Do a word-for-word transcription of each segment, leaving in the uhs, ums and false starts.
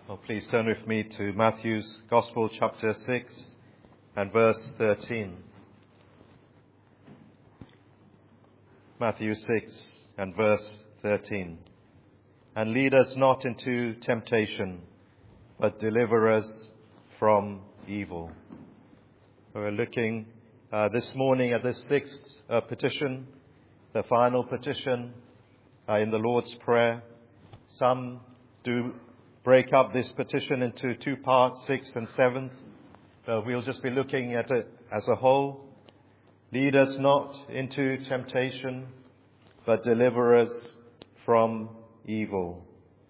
Well, please turn with me to Matthew's Gospel, chapter six and verse thirteen. Matthew six and verse thirteen. And lead us not into temptation, but deliver us from evil. We're looking uh, this morning at the sixth uh, petition, the final petition uh, in the Lord's Prayer. Some do break up this petition into two parts, sixth and seventh. Uh, we'll just be looking at it as a whole. Lead us not into temptation, but deliver us from evil.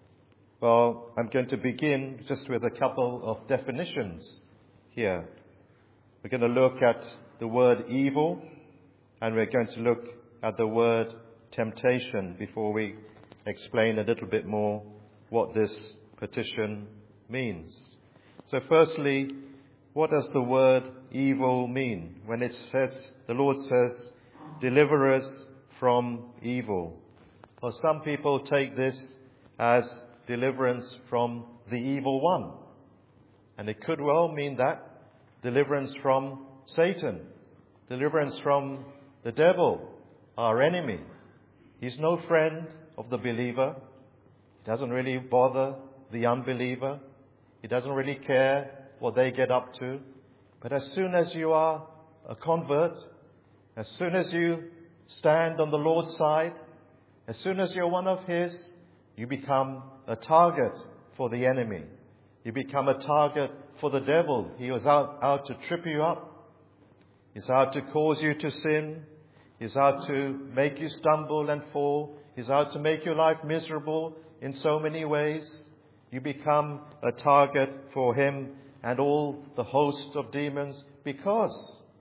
Well, I'm going to begin just with a couple of definitions here. We're going to look at the word evil, and we're going to look at the word temptation before we explain a little bit more what this petition means. So firstly, what does the word evil mean? When it says, the Lord says, deliver us from evil. Well, some people take this as deliverance from the evil one. And it could well mean that. Deliverance from Satan. Deliverance from the devil, our enemy. He's no friend of the believer. He doesn't really bother the unbeliever. He doesn't really care what they get up to. But as soon as you are a convert, as soon as you stand on the Lord's side, as soon as you're one of His, you become a target for the enemy. You become a target for the devil. He was out, out to trip you up. He's out to cause you to sin. He's out to make you stumble and fall. He's out to make your life miserable in so many ways. You become a target for him and all the host of demons because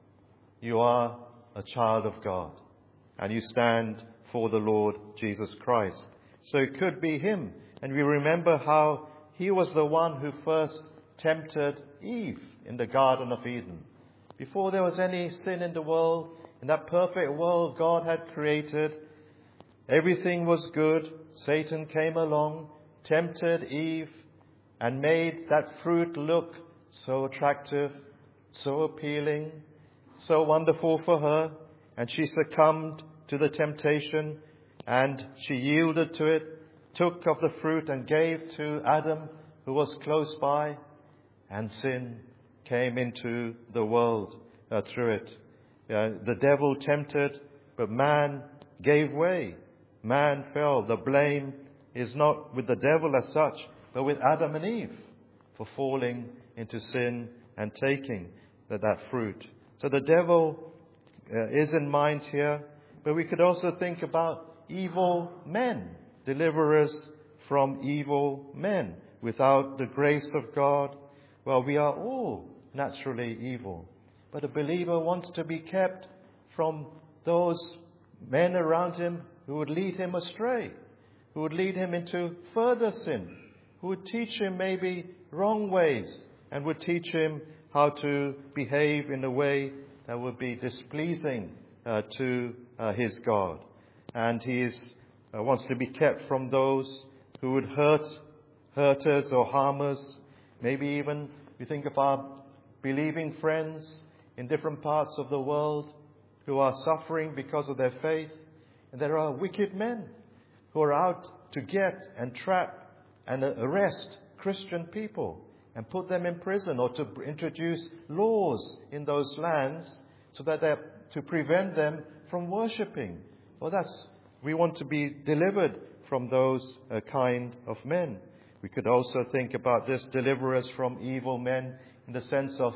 you are a child of God and you stand for the Lord Jesus Christ. So it could be him. And we remember how he was the one who first tempted Eve in the Garden of Eden. Before there was any sin in the world, in that perfect world God had created, everything was good. Satan came along, tempted Eve, and made that fruit look so attractive, so appealing, so wonderful for her. And she succumbed to the temptation, and she yielded to it, took of the fruit and gave to Adam, who was close by, and sin came into the world uh, through it. Uh, the devil tempted, but man gave way. Man fell. The blame is not with the devil as such, but with Adam and Eve for falling into sin and taking that, that fruit. So the devil uh, is in mind here, but we could also think about evil men. Deliver us from evil men. Without the grace of God, well, we are all naturally evil. But a believer wants to be kept from those men around him who would lead him astray, who would lead him into further sin, who would teach him maybe wrong ways and would teach him how to behave in a way that would be displeasing uh, to uh, his God. And he is, uh, wants to be kept from those who would hurt, hurt us or harm us. Maybe even we think of our believing friends in different parts of the world who are suffering because of their faith. And there are wicked men who are out to get and trap and arrest Christian people and put them in prison, or to introduce laws in those lands so that they're to prevent them from worshipping. Well, that's, we want to be delivered from those uh, kind of men. We could also think about this, deliver us from evil men in the sense of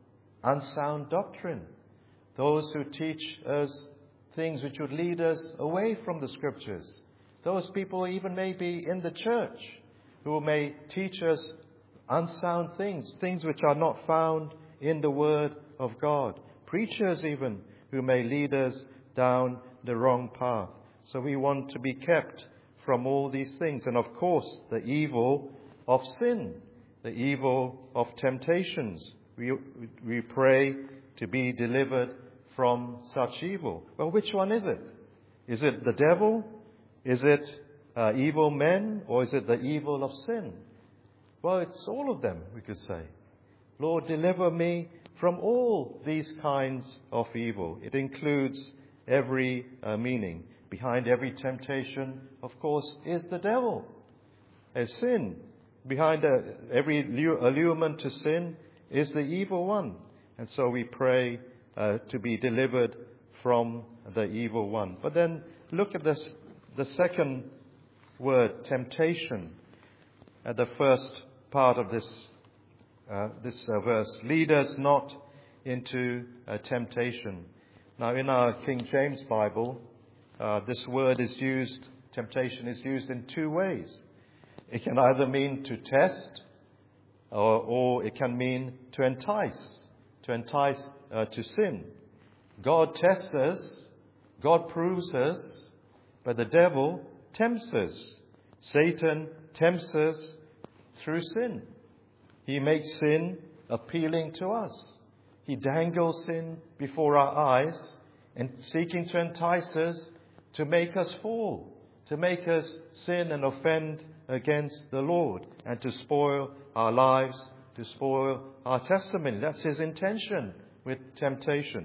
unsound doctrine. Those who teach us things which would lead us away from the Scriptures. Those people even may be in the church who may teach us unsound things, things which are not found in the Word of God. Preachers even who may lead us down the wrong path. So we want to be kept from all these things. And of course, the evil of sin, the evil of temptations. We, we pray to be delivered from such evil. Well, which one is it? Is it the devil? Is it uh, evil men? Or is it the evil of sin? Well, it's all of them, we could say. Lord, deliver me from all these kinds of evil. It includes every uh, meaning. Behind every temptation, of course, is the devil, a sin. Behind uh, every allurement to sin is the evil one. And so we pray uh, to be delivered from the evil one. But then look at this, the second word, temptation, at the first part of this uh, this uh, verse. Lead us not into uh, temptation. Now, in our King James Bible, uh, this word is used, temptation is used in two ways. It can either mean to test, or, or it can mean to entice, to entice uh, to sin. God tests us, God proves us, but the devil tempts us. Satan tempts us through sin. He makes sin appealing to us. He dangles sin before our eyes and seeking to entice us to make us fall, to make us sin and offend against the Lord, and to spoil our lives, to spoil our testimony. That's his intention with temptation.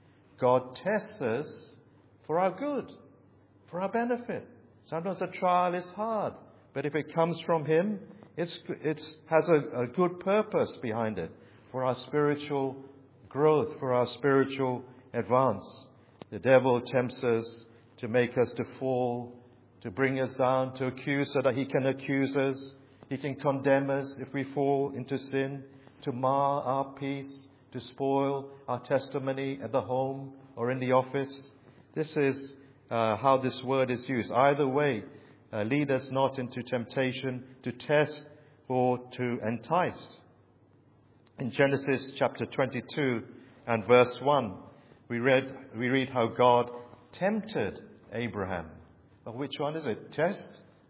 God tests us for our good, for our benefit. Sometimes a trial is hard, but if it comes from him, it's it has a, a good purpose behind it, for our spiritual growth, for our spiritual advance. The devil tempts us to make us to fall, to bring us down, to accuse, so that he can accuse us. He can condemn us if we fall into sin, to mar our peace, to spoil our testimony at the home or in the office. This is uh, how this word is used. Either way, uh, lead us not into temptation, to test or to entice. In Genesis chapter twenty-two and verse one, we read we read how God tempted Abraham. Well, which one is it? Test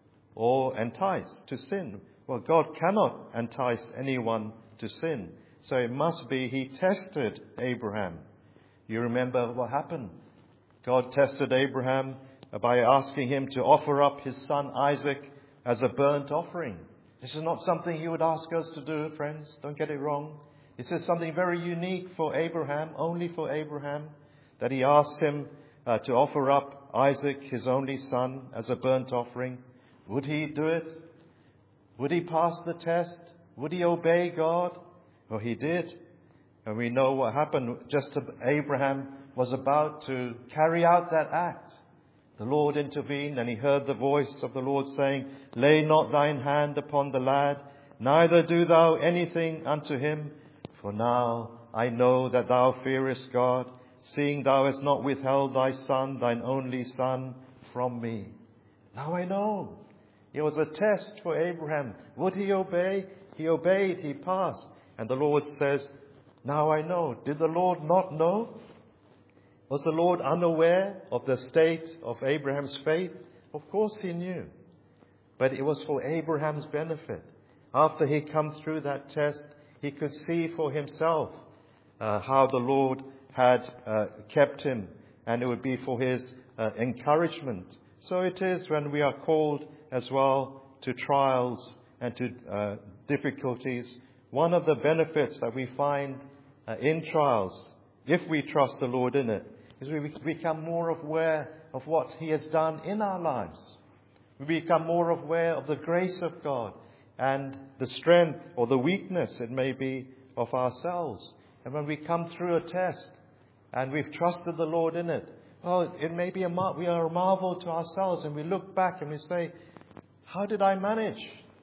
or entice to sin? Well, God cannot entice anyone to sin. So it must be he tested Abraham. You remember what happened? God tested Abraham by asking him to offer up his son Isaac as a burnt offering. This is not something he would ask us to do, friends. Don't get it wrong. This is something very unique for Abraham, only for Abraham, that he asked him uh, to offer up Isaac, his only son, as a burnt offering. Would he do it? Would he pass the test? Would he obey God? Well, he did. And we know what happened. Just as Abraham was about to carry out that act, the Lord intervened, and he heard the voice of the Lord saying, "Lay not thine hand upon the lad, neither do thou anything unto him. For now I know that thou fearest God, seeing thou hast not withheld thy son, thine only son, from me." Now I know. It was a test for Abraham. Would he obey? He obeyed. He passed. And the Lord says, now I know. Did the Lord not know? Was the Lord unaware of the state of Abraham's faith? Of course he knew. But it was for Abraham's benefit. After he come through that test, he could see for himself uh, how the Lord had uh, kept him, and it would be for his uh, encouragement. So it is when we are called as well to trials and to uh, difficulties. One of the benefits that we find uh, in trials, if we trust the Lord in it, is we become more aware of what he has done in our lives. We become more aware of the grace of God and the strength or the weakness, it may be, of ourselves. And when we come through a test and we've trusted the Lord in it, well, it may be a mar- we are a marvel to ourselves, and we look back and we say, how did I manage?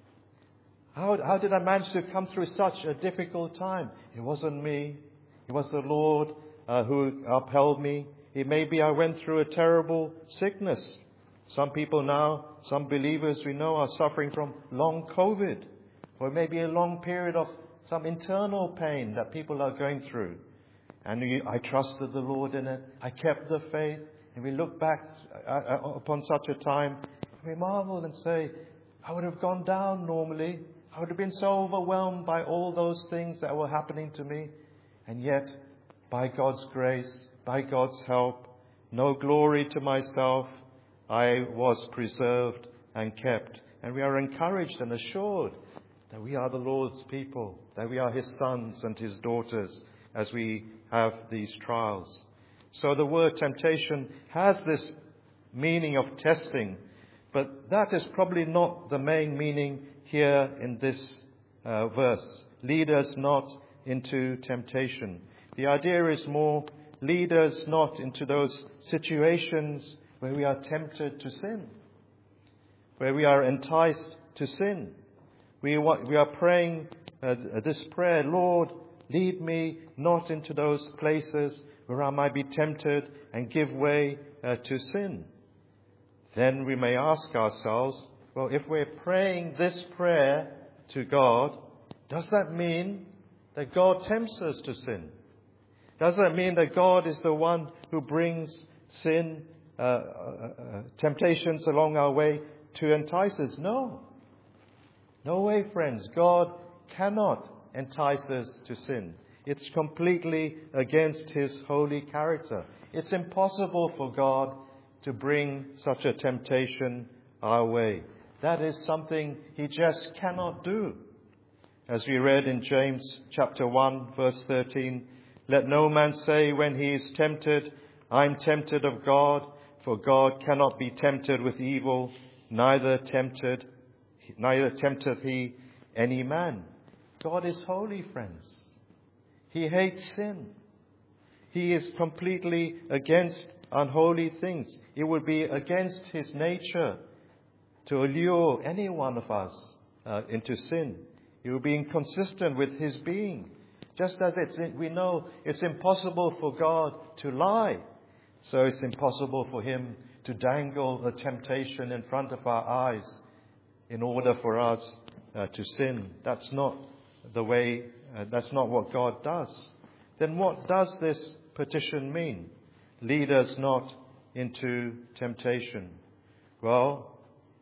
How, how did I manage to come through such a difficult time? It wasn't me. It was the Lord uh, who upheld me. It may be I went through a terrible sickness. Some people now, some believers we know, are suffering from long COVID, or it may be a long period of some internal pain that people are going through. And we, I trusted the Lord in it. I kept the faith. And we look back uh, upon such a time, and we marvel and say, I would have gone down normally. I would have been so overwhelmed by all those things that were happening to me. And yet, by God's grace, by God's help, no glory to myself, I was preserved and kept. And we are encouraged and assured that we are the Lord's people, that we are his sons and his daughters as we have these trials. So the word temptation has this meaning of testing, but that is probably not the main meaning here in this uh, verse. Lead us not into temptation. The idea is more, lead us not into those situations where we are tempted to sin, where we are enticed to sin. We, we are praying uh, this prayer, Lord, lead me not into those places where I might be tempted and give way uh, to sin. Then we may ask ourselves, well, if we're praying this prayer to God, does that mean that God tempts us to sin? Does that mean that God is the one who brings sin, uh, uh, uh, temptations along our way to entice us? No. No way, friends. God cannot entice us to sin. It's completely against his holy character. It's impossible for God to bring such a temptation our way. That is something he just cannot do. As we read in James chapter one, verse thirteen, let no man say when he is tempted, I'm tempted of God, for God cannot be tempted with evil, neither tempted, neither tempteth he any man. God is holy, friends. He hates sin. He is completely against unholy things. It would be against his nature to allure any one of us uh, into sin. It would be inconsistent with his being. Just as it's, we know it's impossible for God to lie, so it's impossible for him to dangle a temptation in front of our eyes in order for us uh, to sin. That's not the way, uh, that's not what God does. Then what does this petition mean? Lead us not into temptation. Well,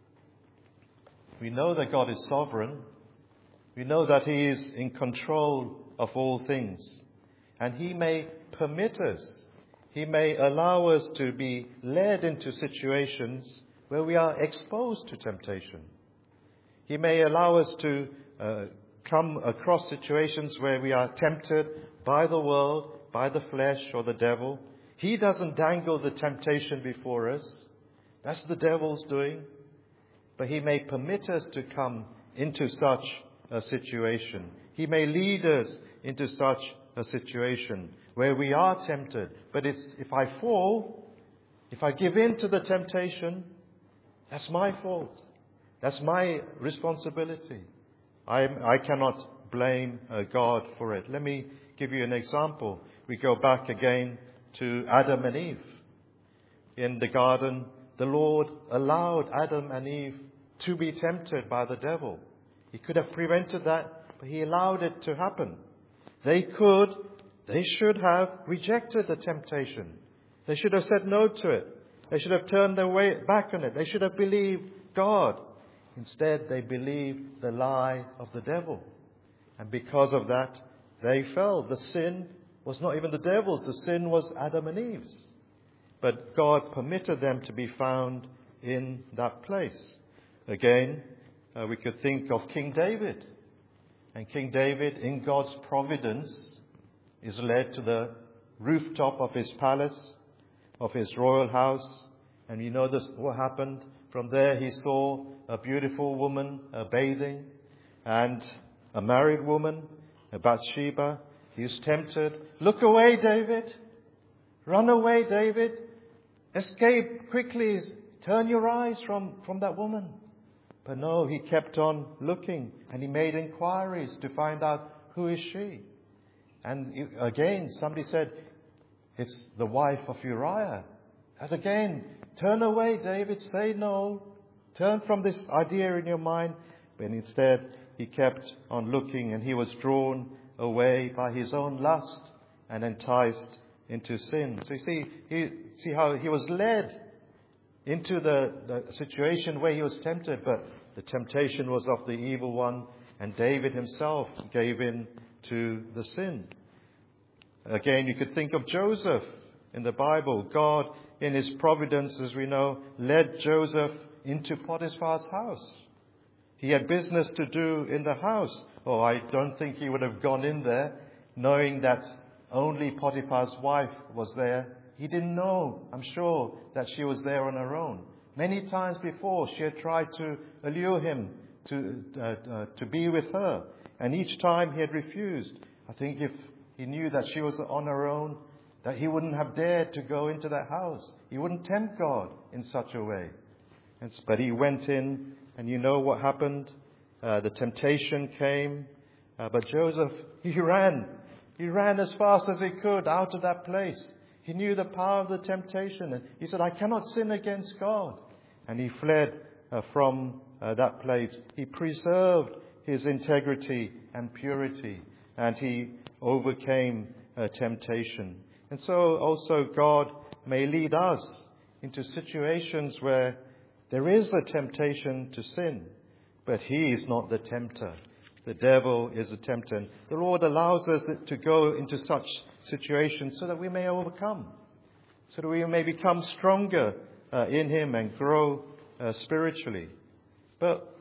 we know that God is sovereign. We know that he is in control of all things. And he may permit us, he may allow us to be led into situations where we are exposed to temptation. He may allow us to uh, come across situations where we are tempted by the world, by the flesh or the devil. He doesn't dangle the temptation before us. That's the devil's doing. But he may permit us to come into such a situation. He may lead us into such a situation where we are tempted. But it's, if I fall, if I give in to the temptation, that's my fault. That's my responsibility. I, I cannot blame uh, God for it. Let me give you an example. We go back again to Adam and Eve. In the garden, the Lord allowed Adam and Eve to be tempted by the devil. He could have prevented that, but he allowed it to happen. They could, they should have rejected the temptation. They should have said no to it. They should have turned their way back on it. They should have believed God. Instead, they believed the lie of the devil. And because of that, they fell. The sin was not even the devil's. The sin was Adam and Eve's. But God permitted them to be found in that place. Again, uh, we could think of King David. And King David, in God's providence, is led to the rooftop of his palace, of his royal house. And you know this, what happened. From there he saw a beautiful woman uh, bathing, and a married woman, Bathsheba. He was tempted. Look away, David. Run away, David. Escape quickly. Turn your eyes from, from that woman. But no, he kept on looking, and he made inquiries to find out, who is she? And again, somebody said, it's the wife of Uriah. And again, turn away, David. Say no. Turn from this idea in your mind. But instead, he kept on looking, and he was drawn away by his own lust and enticed into sin. So you see, he, see how he was led into the, the situation where he was tempted, but the temptation was of the evil one, and David himself gave in to the sin. Again, you could think of Joseph in the Bible. God, in his providence, as we know, led Joseph into Potiphar's house. He had business to do in the house. Oh, I don't think he would have gone in there knowing that only Potiphar's wife was there. He didn't know, I'm sure, that she was there on her own. Many times before, she had tried to allure him to uh, uh, to be with her. And each time he had refused. I think if he knew that she was on her own, that he wouldn't have dared to go into that house. He wouldn't tempt God in such a way. And, but he went in, and you know what happened? Uh, the temptation came. Uh, but Joseph, he ran. He ran as fast as he could out of that place. He knew the power of the temptation. And he said, I cannot sin against God. And he fled uh, from uh, that place. He preserved his integrity and purity. And he overcame uh, temptation. And so also God may lead us into situations where there is a temptation to sin, but he is not the tempter. The devil is the tempter. And the Lord allows us to go into such situations so that we may overcome, so that we may become stronger uh, in him and grow uh, spiritually. But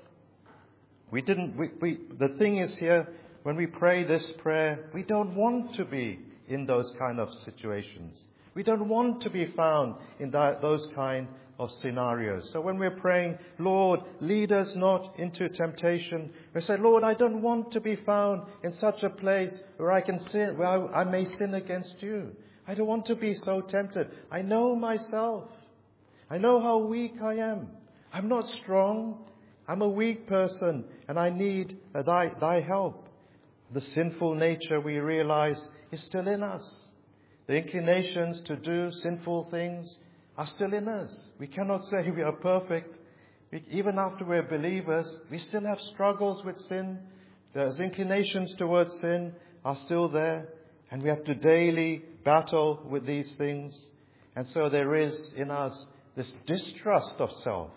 we didn't. We, we, the thing is here, when we pray this prayer, we don't want to be in those kind of situations. We don't want to be found in that, those kind of scenarios. So when we're praying, Lord, lead us not into temptation, we say, Lord, I don't want to be found in such a place where I can sin, where I, I may sin against you. I don't want to be so tempted. I know myself. I know how weak I am. I'm not strong. I'm a weak person, and I need uh, thy, thy help. The sinful nature, we realize, is still in us. The inclinations to do sinful things are still in us. We cannot say we are perfect. We, even after we're believers, we still have struggles with sin. Those inclinations towards sin are still there. And we have to daily battle with these things. And so there is in us this distrust of self.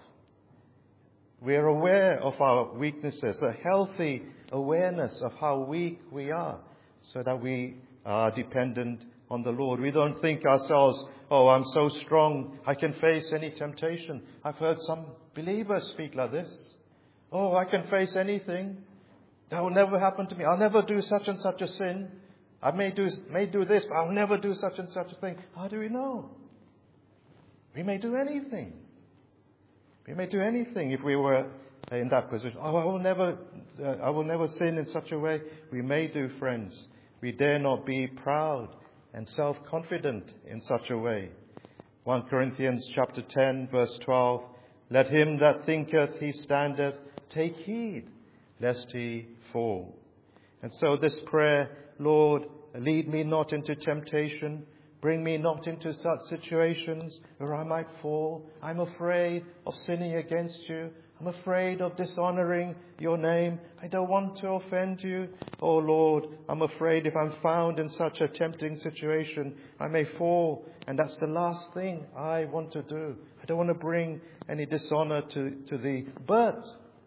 We are aware of our weaknesses, a healthy awareness of how weak we are, so that we are dependent on the Lord. We don't think ourselves, oh, I'm so strong, I can face any temptation. I've heard some believers speak like this. Oh, I can face anything. That will never happen to me. I'll never do such and such a sin. I may do, may do this, but I'll never do such and such a thing. How do we know? We may do anything. We may do anything if we were in that position. Oh, I will never, uh, I will never sin in such a way. We may do, friends. We dare not be proud and self-confident in such a way. First Corinthians chapter ten, verse twelve. Let him that thinketh he standeth take heed, lest he fall. And so this prayer, Lord, lead me not into temptation. Bring me not into such situations where I might fall. I'm afraid of sinning against you. I'm afraid of dishonoring your name. I don't want to offend you. Oh Lord, I'm afraid if I'm found in such a tempting situation, I may fall. And that's the last thing I want to do. I don't want to bring any dishonor to, to thee. But,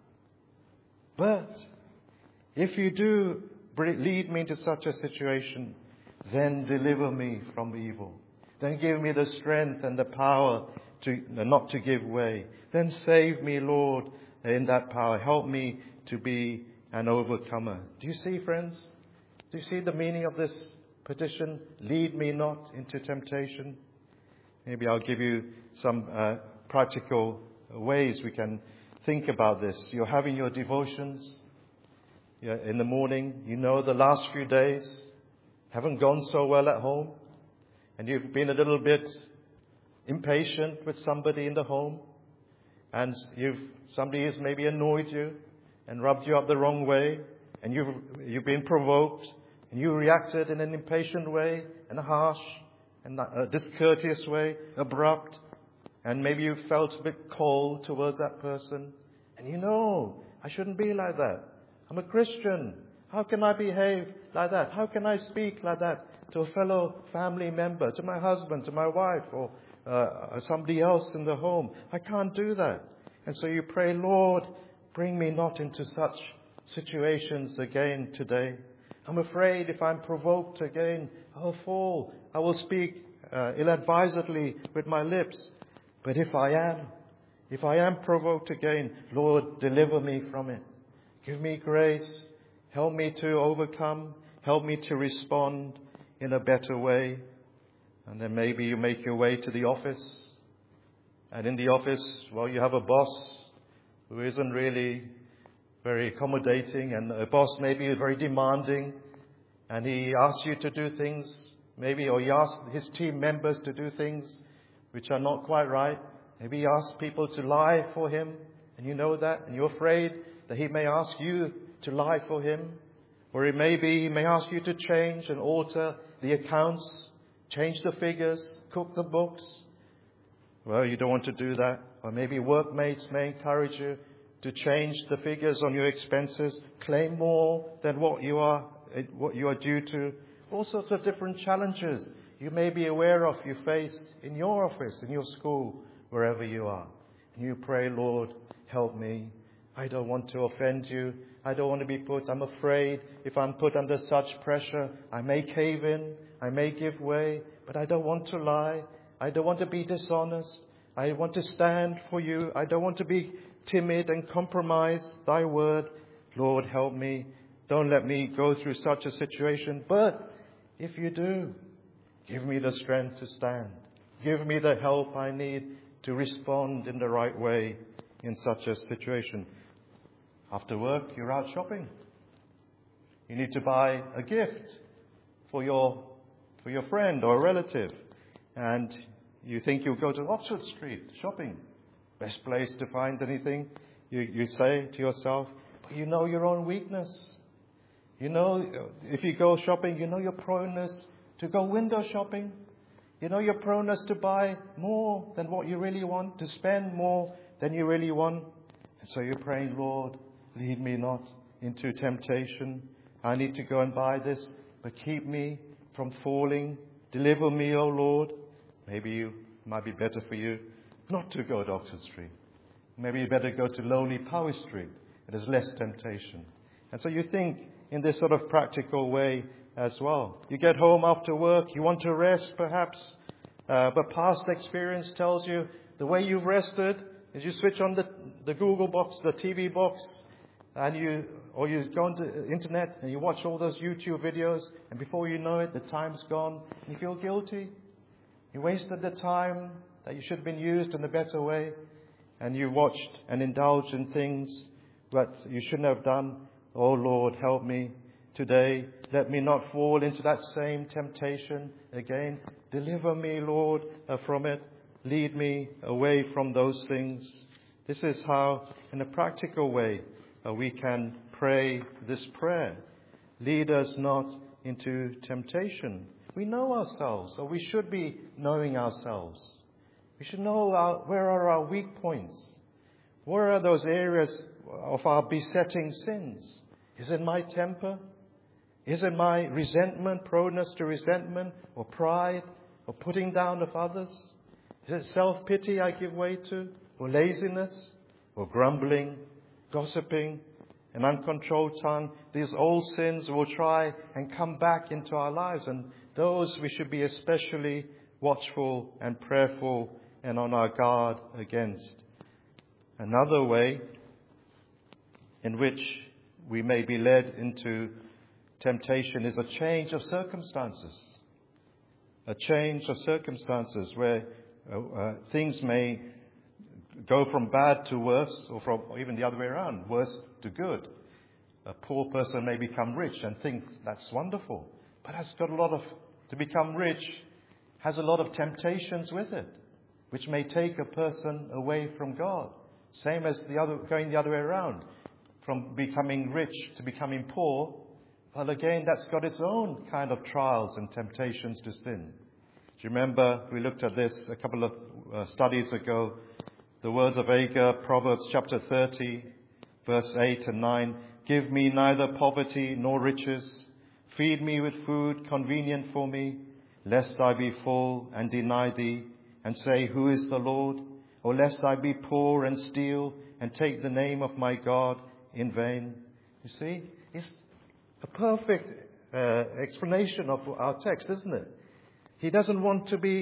but, if you do lead me into such a situation, then deliver me from evil. Then give me the strength and the power to not to give way. Then save me, Lord, in that power. Help me to be an overcomer. Do you see, friends? Do you see the meaning of this petition? Lead me not into temptation. Maybe I'll give you some uh, practical ways we can think about this. You're having your devotions in the morning. You know the last few days haven't gone so well at home, and you've been a little bit impatient with somebody in the home, and you've somebody has maybe annoyed you and rubbed you up the wrong way, and you've you've been provoked, and you reacted in an impatient way, and a harsh and a discourteous way, abrupt, and maybe you felt a bit cold towards that person, and you know, I shouldn't be like that. I'm a Christian. How can I behave like that? How can I speak like that to a fellow family member, to my husband, to my wife, or uh, somebody else in the home? I can't do that. And so you pray, Lord, bring me not into such situations again today. I'm afraid if I'm provoked again, I'll fall. I will speak uh, ill-advisedly with my lips. But if I am, If I am provoked again, Lord, deliver me from it. Give me grace. Help me to overcome. Help me to respond in a better way. And then maybe you make your way to the office. And in the office, well, you have a boss who isn't really very accommodating. And a boss maybe is very demanding. And he asks you to do things, maybe, or he asks his team members to do things which are not quite right. Maybe he asks people to lie for him. And you know that. And you're afraid that he may ask you to lie for him. Or it may be he may ask you to change and alter the accounts, change the figures, cook the books. Well, you don't want to do that. Or maybe workmates may encourage you to change the figures on your expenses, claim more than what you are what you are due to. All sorts of different challenges you may be aware of you face in your office, in your school, wherever you are. And you pray, Lord, help me. I don't want to offend you. I don't want to be put, I'm afraid if I'm put under such pressure, I may cave in, I may give way, but I don't want to lie. I don't want to be dishonest. I want to stand for you. I don't want to be timid and compromise thy word. Lord, help me. Don't let me go through such a situation. But if you do, give me the strength to stand. Give me the help I need to respond in the right way in such a situation. After work, you're out shopping. You need to buy a gift for your for your friend or relative. And you think you'll go to Oxford Street shopping. Best place to find anything, you, you say to yourself. But you know your own weakness. You know, if you go shopping, you know your proneness to go window shopping. You know your proneness to buy more than what you really want, to spend more than you really want. And so you're praying, Lord, lead me not into temptation. I need to go and buy this, but keep me from falling. Deliver me, O Lord. Maybe you might be better for you not to go to Oxford Street. Maybe you better go to lonely Powys Street. There's less temptation. And so you think in this sort of practical way as well. You get home after work, you want to rest perhaps, uh, but past experience tells you the way you've rested is you switch on the, the Google box, the T V box, and you or you go on the internet and you watch all those YouTube videos, and before you know it, the time's gone, and you feel guilty. You wasted the time that you should have been used in a better way, and you watched and indulged in things that you shouldn't have done. Oh Lord, help me today. Let me not fall into that same temptation again. Deliver me, Lord, uh, from it. Lead me away from those things. This is how, in a practical way, uh, we can pray this prayer. Lead us not into temptation. We know ourselves, or we should be knowing ourselves. We should know our, where are our weak points. Where are those areas of our besetting sins? Is it my temper? Is it my resentment, proneness to resentment, or pride, or putting down of others? Is it self-pity I give way to, or laziness, or grumbling, gossiping, an uncontrolled tongue? These old sins will try and come back into our lives, and those we should be especially watchful and prayerful and on our guard against. Another way in which we may be led into temptation is a change of circumstances. A change of circumstances where uh, uh, things may go from bad to worse, or from or even the other way around, worse to good. A poor person may become rich and think that's wonderful, but has got a lot of, to become rich has a lot of temptations with it, which may take a person away from God. Same as the other, going the other way around, from becoming rich to becoming poor. Well, again, that's got its own kind of trials and temptations to sin. Do you remember we looked at this a couple of uh, studies ago? The words of Agur, Proverbs chapter thirty, verse eight and nine. Give me neither poverty nor riches. Feed me with food convenient for me, lest I be full and deny thee, and say, who is the Lord? Or lest I be poor and steal, and take the name of my God in vain. You see, it's a perfect uh, explanation of our text, isn't it? He doesn't want to be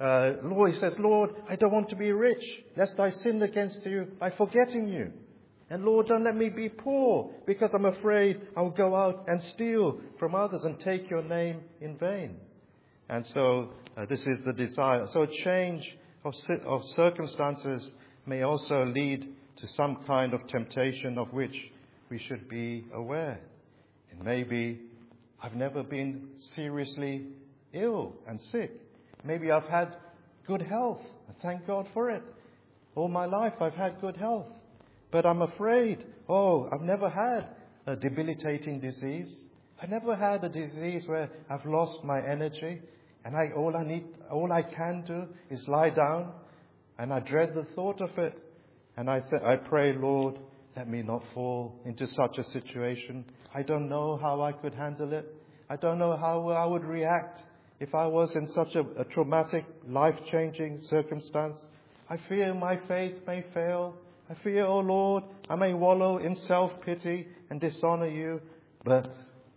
uh, Lord, he says, Lord, I don't want to be rich, lest I sin against you by forgetting you. And Lord, don't let me be poor, because I'm afraid I'll go out and steal from others and take your name in vain. And so uh, this is the desire. So a change of, of circumstances may also lead to some kind of temptation of which we should be aware. It may be, I've never been seriously ill and sick. Maybe I've had good health. Thank God for it. All my life I've had good health. But I'm afraid, oh, I've never had a debilitating disease. I never had a disease where I've lost my energy and I, all I need, all I can do is lie down, and I dread the thought of it. And I, th- I pray, Lord, let me not fall into such a situation. I don't know how I could handle it. I don't know how I would react if I was in such a, a traumatic, life-changing circumstance. I fear my faith may fail. I fear, oh Lord, I may wallow in self-pity and dishonor you. But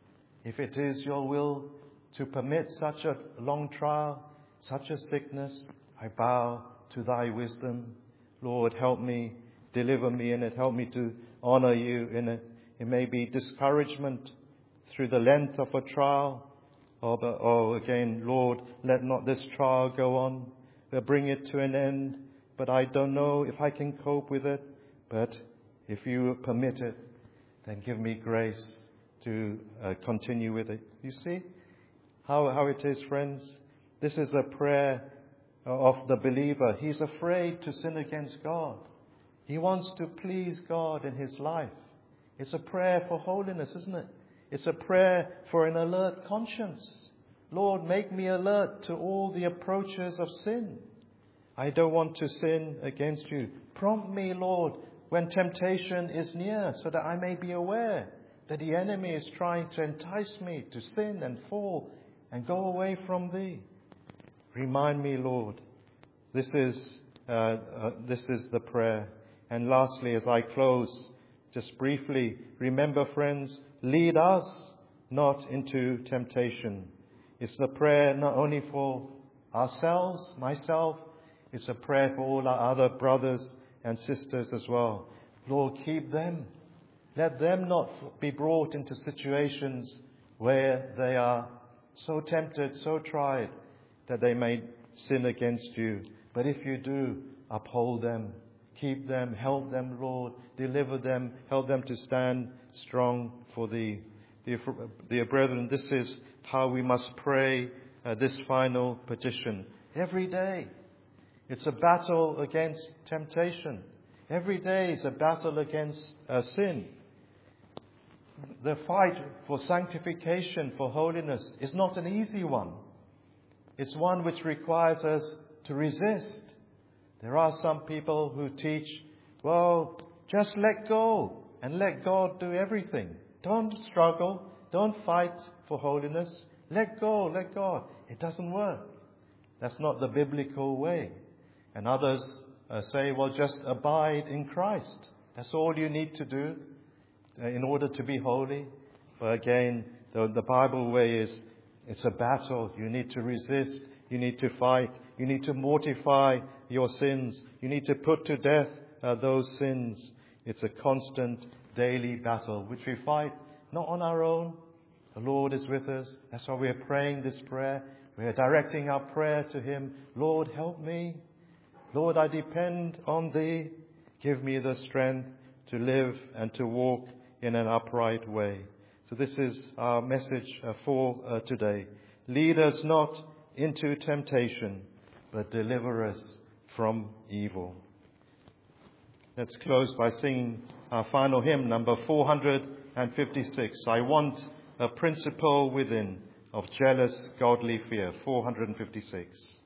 if it is your will to permit such a long trial, such a sickness, I bow to thy wisdom. Lord, help me, deliver me in it. Help me to honor you in it. It may be discouragement through the length of a trial. Or, or again, Lord, let not this trial go on. But bring it to an end. But I don't know if I can cope with it. But if you permit it, then give me grace to uh, continue with it. You see how, how it is, friends? This is a prayer of the believer. He's afraid to sin against God. He wants to please God in his life. It's a prayer for holiness, isn't it? It's a prayer for an alert conscience. Lord, make me alert to all the approaches of sin. I don't want to sin against you. Prompt me, Lord, when temptation is near, so that I may be aware that the enemy is trying to entice me to sin and fall and go away from thee. Remind me, Lord. This is uh, uh, this is the prayer. And lastly, as I close, just briefly, remember, friends, lead us not into temptation. It's the prayer not only for ourselves, myself, it's a prayer for all our other brothers and sisters as well. Lord, keep them. Let them not be brought into situations where they are so tempted, so tried, that they may sin against you. But if you do, uphold them, keep them, help them, Lord, deliver them, help them to stand strong for thee. Dear, dear brethren, this is how we must pray uh, this final petition. Every day, it's a battle against temptation. Every day is a battle against uh, sin. The fight for sanctification, for holiness, is not an easy one. It's one which requires us to resist. There are some people who teach, well, just let go and let God do everything. Don't struggle. Don't fight for holiness. Let go, let God. It doesn't work. That's not the biblical way. And others uh, say, well, just abide in Christ. That's all you need to do uh, in order to be holy. But again, the, the Bible way is, it's a battle. You need to resist. You need to fight. You need to mortify your sins. You need to put to death uh, those sins. It's a constant daily battle which we fight not on our own. The Lord is with us. That's why we are praying this prayer. We are directing our prayer to Him. Lord, help me. Lord, I depend on Thee. Give me the strength to live and to walk in an upright way. So this is our message uh, for uh, today. Lead us not into temptation, but deliver us from evil. Let's close by singing our final hymn, number four hundred fifty-six. I want a principle within of jealous godly fear. four hundred fifty-six.